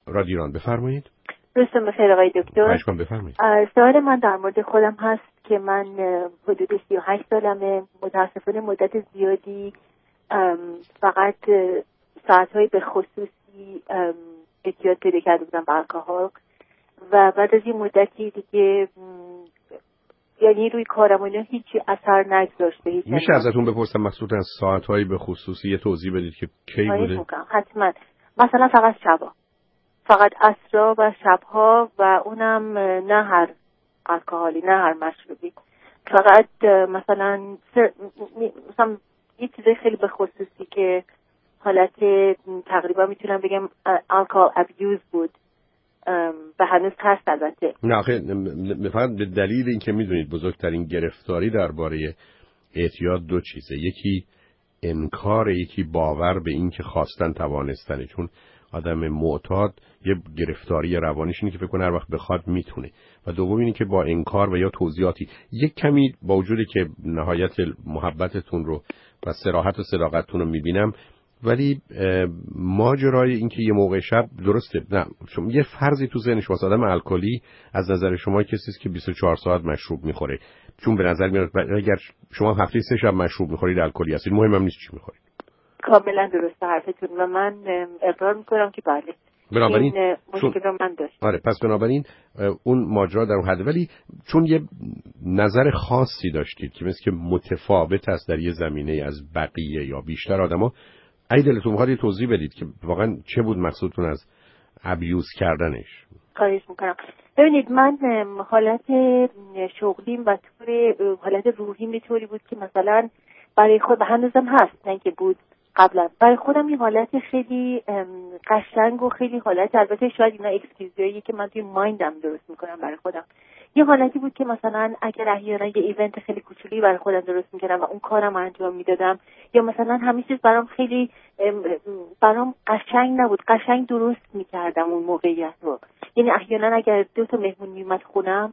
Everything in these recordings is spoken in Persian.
رادیو ایران، بفرمایید. روزتون بخیر آقای دکتر. خواهش کنم بفرمایید. سوال من در مورد خودم هست که من حدود 38 سالمه، متاسفانه مدت زیادی فقط ساعت‌های به خصوصی اعتیاد پیدا کرده بودم به الکل و بعد از این مدتی دیگه یعنی روی کارم اینا هیچ اثر نگذاشته. میشه ازتون بپرسم مقصود از ساعت‌های به خصوصی یه توضیح بدید که کی بوده؟ حتما. مثلا فقط شبا، فقط عصرها و شبها و اونم نه هر الکلی، نه هر مشروبی، فقط مثلا یه چیز خیلی به خصوصی که حالت تقریبا میتونم بگم الکل ابیوز بود و هنوز هست البته. نه آخه فقط به دلیل اینکه میدونید بزرگترین گرفتاری درباره اعتیاد دو چیزه، یکی انکار، یکی باور به این که خواستن توانستنه. چون آدم معتاد یه گرفتاری روانیش اینه که فکر کنه هر وقت بخواد میتونه، و دوم اینه که با انکار و یا توضیحاتی یک کمی با وجودی که نهایت محبتتون رو و صراحت و صداقتتون رو میبینم، ولی ماجرای این که یه موقع شب درسته، نه شما یه فرضی تو ذهنش واسه آدم الکلی از نظر شما کسی است که 24 ساعت مشروب میخوره، چون به نظر میاد اگر شما هفته 3 شب مشروب میخورید الکلی هستید، مهمم نیست چی میخورید. کاملا درسته حرفتون و من اقرار میکنم که بله. بنابراین این مشکل رو من داشتم. آره، پس بنابراین اون ماجرا در اون حد، ولی چون یه نظر خاصی داشتید که مثل که متفاوت است در یه زمینه از بقیه یا بیشتر آدما، اگه دلتون بخواد یه توضیح بدید که واقعا چه بود مقصودتون از ابیوز کردنش. خواهش میکنم. ببینید من حالت شغلیم و طور حالت روحیم طوری بود که مثلا برای خود هنوزم هست، نه که بود قبلا، برای خودم این حالت خیلی قشنگ و خیلی حالت، البته شاید اینا اکسکیوزیه که من توی مایندم درست میکنم برای خودم، یه حالتی بود که مثلا اگر احیانا یه ایونت خیلی کوچولی برای خودم درست میکردم و اون کارم انجام میدادم، یا مثلا همه چیز برام خیلی قشنگ نبود، قشنگ درست میکردم اون موقعیت رو. یعنی احیانا اگر 2 تا مهمون میومد خونم،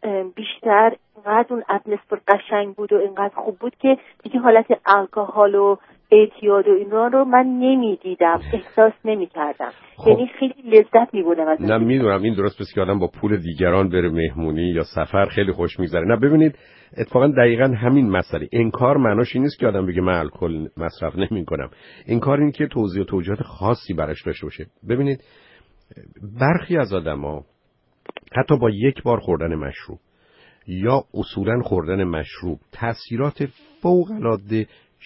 بیشتر اینقدر اون اتمسفر قشنگ بود و اینقدر خوب بود که دیگه حالت الکل و اعتیاد و اینا رو من نمیدیدم، احساس نمیکردم. یعنی خیلی لذت میبردم از نه میدونم این درست بس که آدم با پول دیگران بره مهمونی یا سفر خیلی خوش میگذره. نه ببینید اتفاقا دقیقاً همین مسئله، انکار معناش این نیست که آدم بگه من الکل مصرف نمیکنم. انکار این که توضیح و توجیهات خاصی براش داشته باشه. ببینید برخی از آدما حتی با یک بار خوردن مشروب یا اصولاً خوردن مشروب تأثیرات فوق‌العاده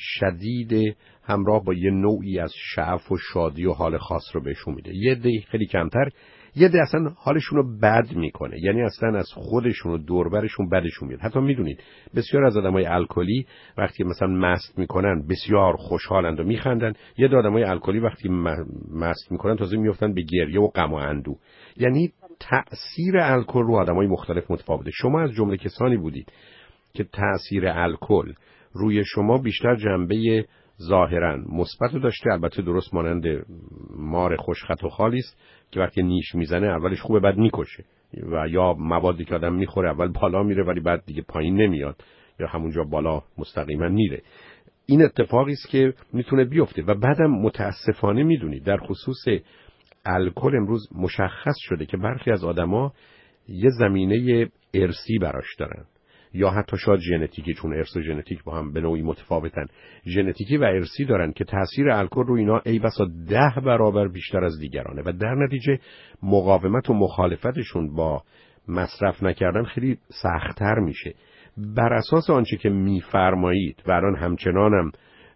شدید همراه با یه نوعی از شعف و شادی و حال خاص رو بهشون میده. یه عده خیلی کمتر، یه عده اصلا حالشون رو بد میکنه، یعنی اصلا از خودشون و دوربرشون بدشون میاد. حتی میدونید بسیار از آدمای الکلی وقتی مثلا مست میکنن بسیار خوشحالند و میخندن، یه عده آدمای الکلی وقتی مست میکنن تازه میافتن به گریه و غم و اندوه. یعنی تأثیر الکل رو آدمای مختلف متفاوته. شما از جمله کسانی بودید که تأثیر الکل روی شما بیشتر جنبه ظاهراً مثبت داشته، البته درست مانند مار خوشخط و خالی است که وقتی نیش میزنه اولش خوبه بعد میکشه، و یا موادی که آدم میخوره اول بالا میره ولی بعد دیگه پایین نمیاد یا همونجا بالا مستقیما میره. این اتفاقی است که میتونه بیفته. و بعدم متاسفانه میدونید در خصوص الکل امروز مشخص شده که برخی از آدما یه زمینه ارثی براش دارن یا حتی شاید ژنتیکی، چون ارث و ژنتیک با هم به نوعی متفاوتن، ژنتیکی و ارثی دارن که تأثیر الکل رو اینا ای بسا 10 برابر بیشتر از دیگرانه و در نتیجه مقاومت و مخالفتشون با مصرف نکردن خیلی سخت‌تر میشه. بر اساس آنچه که میفرمایید و الان همچنانم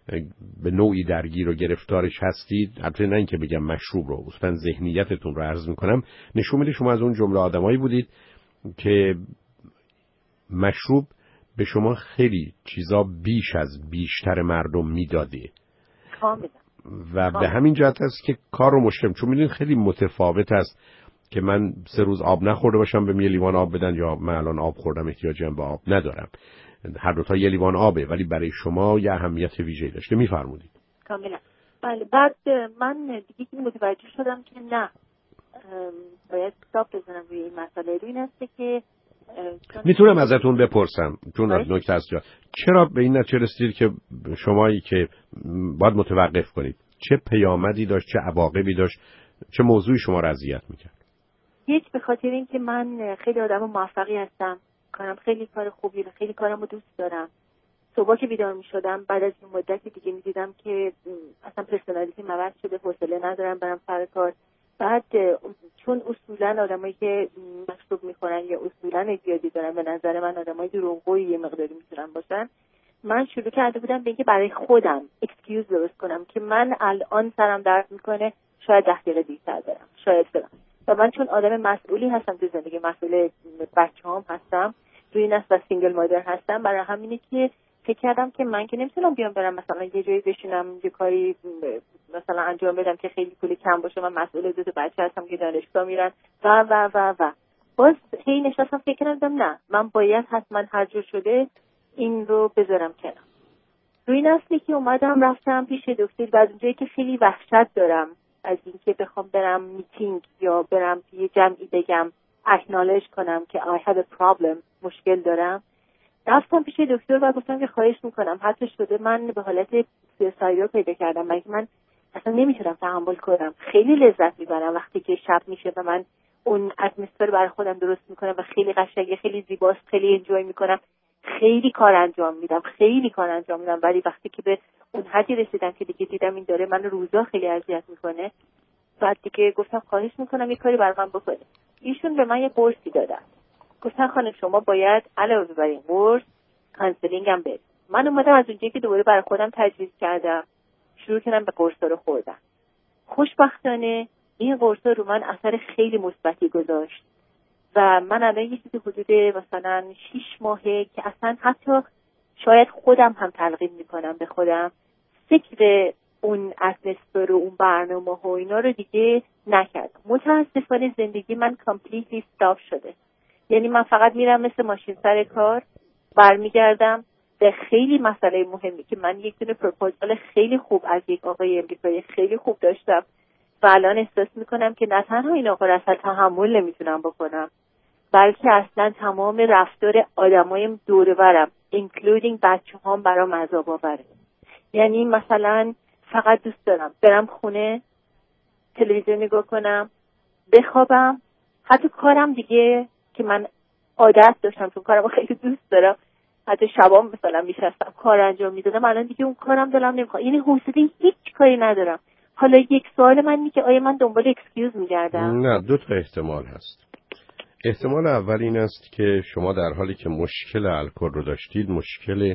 به نوعی درگیر و گرفتارش هستید، البته نه اینکه بگم مشروب رو، اصلا ذهنیتتون رو عرض میکنم، نشون میده شما از اون جمله آدمایی بودید که مشروب به شما خیلی چیزا بیش از بیشتر مردم میداده و به همین جهت است که کار رو مشکل، چون میدونید خیلی متفاوت است که من 3 روز آب نخورده باشم به یه لیوان آب بدن یا من الان آب خوردم احتیاجم به آب ندارم. هر دو تا یه لیوان آبه ولی برای شما یه اهمیت ویژه‌ای داشته. میفرمودید. کاملا. بله. بعد من دیگه متوجه شدم که نه، باید حساب بزنم روی این مسئله. روی این است که میتونم ازتون بپرسم چون نکته است، چرا به این نتیجه رسیدید که شمایی که باید متوقف کنید؟ چه پیامدی داشت، چه عواقبی داشت چه موضوعی شما را اذیت میکرد؟ یک، به خاطر اینکه من خیلی آدم موفقی هستم، کارم خیلی کار خوبی و خیلی کارم رو دوست دارم. صبح که بیدار میشدم بعد از این مدتی دیگه میدیدم که اصلا پرسونالیتی عوض شده، حوصله ندارم برم سر کار. بعد چون اصولا آدمایی که مشروب میخورن یا اصولا زیادی دارن، به نظر من آدمای دروغگویی یه مقداری میتونن باشن، من شروع کرده بودم به اینکه برای خودم اکسکیوز درست کنم که من الان سرم درد میکنه، شاید 10 دقیقه دیرتر برم، شاید برم. و من چون آدم مسئولی هستم تو زندگی، مسئول بچه‌هام هستم، روی نسل و سینگل مادر هستم، برای همینه که فکر کردم که من که نمیتونم بیام برم مثلا یه جایی بشینم یه کاری مثلا انجام بدم که خیلی پول کم باشه. من مسئول 2 بچه هستم که دانشگاه میرن و و و و باز هی نشستم فکر کردم نه، من باید حتما هر جور شده این رو بذارم کنار. روی نسلی که اومدم رفتم پیش دکتر، بعد اونجایی که خیلی وحشت دارم از اینکه بخوام برم میتینگ یا برم یه جمعی بگم اکنالج کنم که I have a problem، مشکل دارم، رفتم پیش دکتر و گفتم که خواهش میکنم، حتی شده من به حالت سویسایدال پیدا کردم، مگه من اصلا نمیتونم تحمل کنم. خیلی لذت میبرم وقتی که شب میشه و من اون اتمسفر برای خودم درست میکنم و خیلی قشنگه، خیلی زیباست، خیلی انجوی میکنم، خیلی کار انجام میدم، ولی وقتی که به اون حدی رسیدم که دیگه دیدم این داره من روزا خیلی اذیت میکنه، بعد دیگه گفتم خواهش میکنم یه کاری برای من بکنه. ایشون به من یه قرصی دادن، گفتن خانم شما باید علاوه بر این قرص کانسلینگ هم برید. من اومدم از اونجایی که دوباره برای خودم تجویز کردم شروع کردم به قرصا رو خوردن. خوشبختانه این قرصا رو من اثر خیلی مثبتی گذاشت و من الان یه چیزی حدود مثلا 6 ماهه که اصلا حتی شاید خودم هم تلقین میکنم به خودم، فکر اون اتمسفر و اون برنامه و اینا رو دیگه نکردم. متاسفانه زندگی من کامپلیتلی استاپ شده، یعنی من فقط میرم مثل ماشین سر کار، برمیگردم به خیلی مسئله مهمی که من یک دونه پروپوزال خیلی خوب از یک آقای امریکایی خیلی خوب داشتم و الان احساس میکنم که نه تنها این آقا را اصلا تحمل نمیتونم بکنم، بلکه اصلا تمام رفتار آدمای دور و برم اینکلودینگ بچه‌هام برام عذاب آوره. یعنی مثلا فقط دوست دارم برم خونه، تلویزیون نگاه کنم، بخوابم. حتی کارم دیگه که من عادت داشتم چون کارم خیلی دوست دارم، حتی شبام مثلا میشستم کار انجام میدادم، الان دیگه اون کارم دلم نمیخواد، یعنی حوصله هیچ کاری ندارم. حالا یک سوال من اینه که آیا من دنبال اکسکیوز میگردم؟ نه، 2 احتمال هست. احتمال اول این است که شما در حالی که مشکل الکل رو داشتید مشکل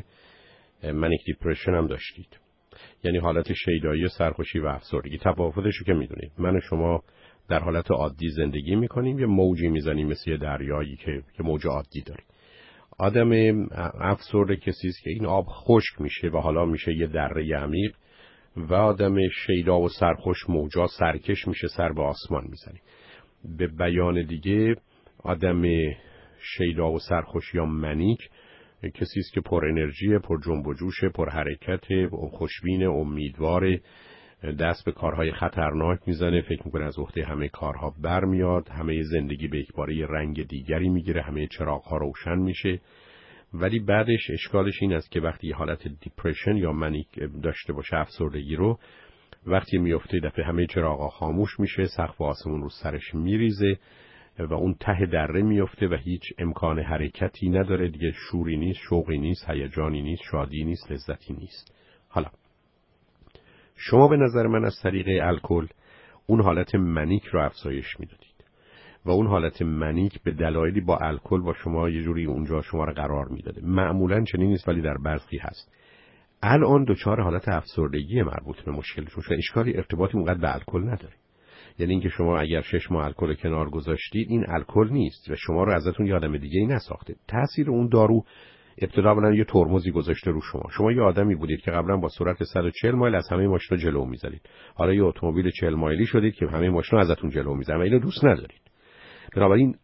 منیک دیپرشن هم داشتید، یعنی حالت شیدایی، سرخوشی و افسردگی. تفاوتش رو که میدونید، من و شما در حالت عادی زندگی میکنیم، یه موجی میزنیم مثل یه دریایی که موج عادی داره. آدم افسرده کسی است که این آب خشک میشه و حالا میشه یه دره عمیق، و آدم شیدا و سرخوش موجا سرکش میشه، سر به آسمان میزنه. به بیان دیگه آدم شیدا و سرخوش یا منیک کسی است که پر انرژی، پر جنب و جوش، پر حرکت، خوشبین، امیدوار، دست به کارهای خطرناک میزنه، فکر میکنه از عهده همه کارها برمیاد، همه زندگی به یکباره رنگ دیگری میگیره، همه چراغ‌ها روشن میشه. ولی بعدش اشکالش این است که وقتی یه حالت دیپرشن یا منیک داشته باشه، افسردگی رو، وقتی میفته دفعه همه چراغ‌ها خاموش میشه، سقف آسمون رو سرش میریزه و اون ته دره میفته و هیچ امکان حرکتی نداره دیگه، شوری نیست، شوقی نیست، هیجانی نیست، شادی نیست، لذتی نیست. حالا شما به نظر من از طریق الکل اون حالت منیک رو افزایش میدادید و اون حالت منیک به دلایلی با الکل با شما یه جوری اونجا شما رو قرار میداده. معمولاً چنین نیست ولی در برخی هست. الان دچار حالت افسردگی مربوط به مشکلتون شده، اشکالی ارتباطی اونقدر به الکل نداره. یعنی اینکه شما اگر 6 ماه الکل کنار گذاشتید، این الکل نیست و شما رو ازتون یه آدم دیگه‌ای نساخته. تأثیر اون دارو ابتدا بلند یه ترمزی گذاشته رو شما یه آدمی بودید که قبلا با سرعت 140 مایل از همه ماشینا جلو می‌زدید، حالا یه اتومبیل 40 مایلی شدید که همه ماشینا ازتون جلو می‌زنن و اینو دوست ندارید. بنابراین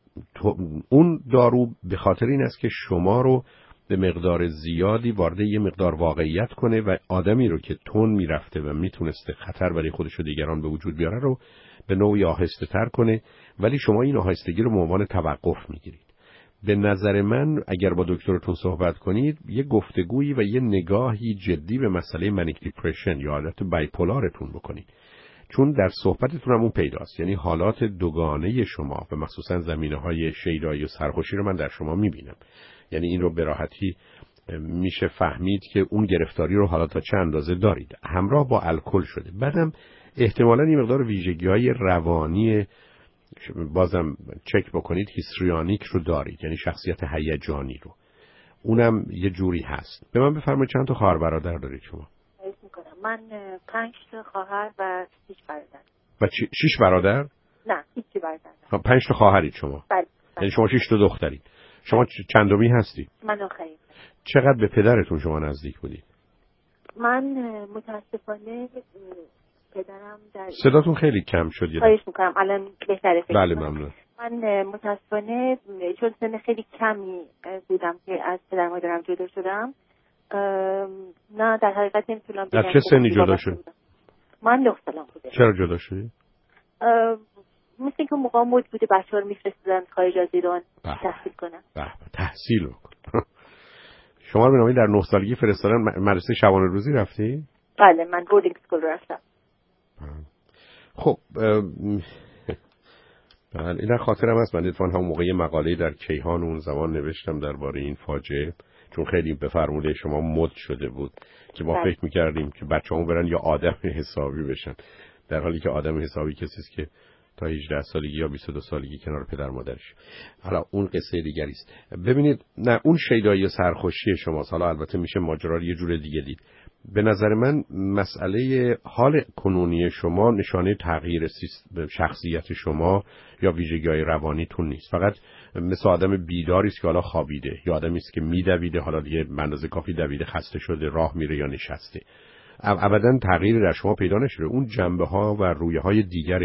اون دارو به خاطر این است که شما رو به مقدار زیادی وارد یه مقدار واقعیت کنه و آدمی رو که تون میرفته و میتونسته خطر برای خودش و دیگران به وجود بیاره رو به نوعی آهسته تر کنه، ولی شما این آهستگی رو به عنوان توقف میگیرید. به نظر من اگر با دکترتون صحبت کنید، یه گفتگویی و یه نگاهی جدی به مسئله منیک دیپرشن یا حالت بایپولارتون بکنید. چون در صحبتتون هم اون پیداست، یعنی حالات دوگانه شما و مخصوصا زمینه‌های شیدایی و سرخوشی رو من در شما می‌بینم. یعنی این رو به راحتی میشه فهمید که اون گرفتاری رو حالا تا چه اندازه دارید، همراه با الکل شده. بعدم احتمالاً این مقدار ویژگی‌های روانی بازم چک بکنید، هیستریونیک رو دارید، یعنی شخصیت هیجانی رو، اونم یه جوری هست. به من بفرمایید چند تا خواهر برادر دارید شما؟ من 5 تا خواهر و 6 برادر. و 6 برادر؟ نه، 6 برادر. 5 تا خواهرید شما؟ بله. یعنی شما 6 تا دخترید. شما چندمی هستی؟ من آخرین. چقدر به پدرتون شما نزدیک بودید؟ من متاسفانه پدرم در صداتون خیلی کم شد. خواهش میکنم الان بهتره. بله ممنون. من متاسفانه چون سن خیلی کمی بودم که از پدر مادرم جدا شدم، نه در حقیقت نمیتونم بگم. در چه سنی جدا شد؟ من 9 سالم بوده. چرا جدا شدی؟ مثل اینکه موقع مد بوده بچه‌ها رو میفرستادن خارج از ایران تحصیل کنن. تحصیل بکن. شما رو به نوعی در 9 سالگی فرستادن مدرسه شبانه روزی رفتی؟ بله من بوردینگ اسکول رفتم. خب بله این خاطرم هست. من اتفاقا همون موقع مقاله در کیهان اون زمان نوشتم درباره این فاجعه، چون خیلی به فرموده شما مد شده بود که ما فکر می‌کردیم که بچه‌ها برن یا آدم حسابی بشن، در حالی که آدم حسابی کسی است که تا 18 سالگی یا 22 سالگی کنار پدر مادرش. حالا اون قصه دیگری است. ببینید نه اون شیدایی و سرخوشی شماست. حالا البته میشه ماجرا رو یه جور دیگه دید. به نظر من مسئله حال کنونی شما نشانه تغییر شخصیت شما یا ویژگی‌های روانیتون نیست. فقط مثل آدم بیداری است که حالا خوابیده، یا آدمی است که میدویده حالا دیگه به اندازه کافی دویده خسته شده راه میره یا نشسته. ابداً تغییری در شما پیدا نشده. اون جنبه‌ها و رویه‌های دیگر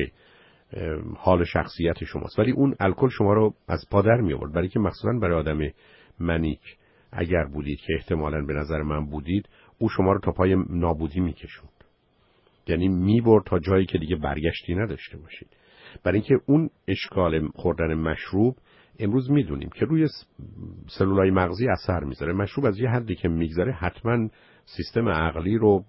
حال شخصیت شماست. ولی اون الکل شما رو از پا در می آورد، برای که مخصوصاً برای آدم منیک اگر بودید که احتمالاً به نظر من بودید، او شما رو تا پای نابودی میکشوند. یعنی میبرد تا جایی که دیگه برگشتی نداشته باشید. برای اینکه اون اشکال خوردن مشروب امروز میدونیم که روی سلولای مغزی اثر میذاره. مشروب از یه حدی که میگذره حتما سیستم عقلی رو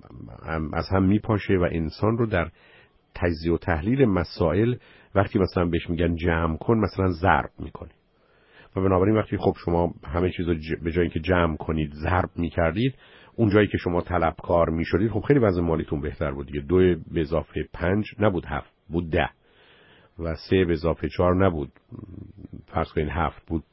از هم میپاشه و انسان رو در تجزیه و تحلیل مسائل وقتی مثلا بهش میگن جمع کن مثلا ضرب میکنه. و بنابراین وقتی خب شما همه چیزو به جای اینکه جمع کنید ضرب میکردید، اون جایی که شما طلبکار میشدید خب خیلی وضع مالیتون بهتر بود دیگه. 2 به اضافه 5 نبود 7 بود 10 و 3 به اضافه 4 نبود فرض کنید 7 بود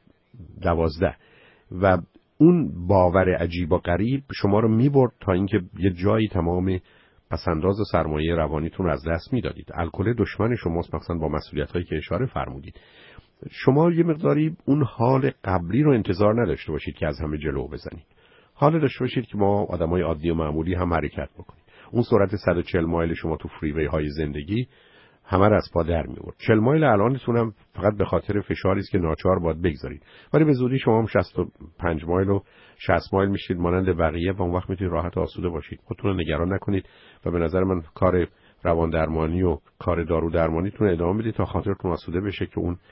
12 و اون باور عجیب و غریب شما رو میبرد تا اینکه یه جایی تمام پسنداز و سرمایه روانیتون رو از دست میدادید. الکل دشمن شماست، مثلا با مسئولیتایی که اشاره فرمودید. شما یه مقداری اون حال قبلی رو انتظار نداشته باشید که از همه جلو بزنید. حال داشته باشید که ما آدمای عادی و معمولی هم حرکت بکنیم. اون سرعت 140 مایل شما تو فریوی های زندگی همه رو از پا در می‌آورد. 40 مایل الانتون هم فقط به خاطر فشاری است که ناچار باید بگذارید. ولی به زودی شما هم 65 مایل و 60 مایل میشید مانند بقیه و اون وقت میتونید راحت و آسوده باشید. خودتون رو نگران نکنید و به نظر من کار روان درمانی و کار دارو درمانیتون ادامه بدید تا خاطرتون آسوده بشه که اون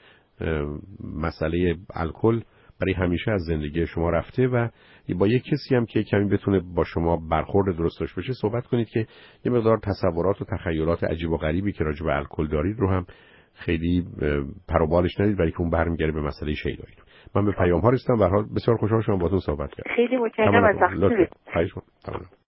مسئله الکل برای همیشه از زندگی شما رفته و با یک کسی هم که کمی بتونه با شما برخورد درست داشته باشه صحبت کنید که یه مقدار تصورات و تخیلات عجیب و غریبی که راجع به الکل دارید رو هم خیلی پر و بالش ندید، برای که اون برمیگره به مسئله شیدایی. من به پیام ها رسیدم. به هر حال بسیار خوشحال شدم باهاتون صحبت کردم. خیلی متشکرم از وقتتون.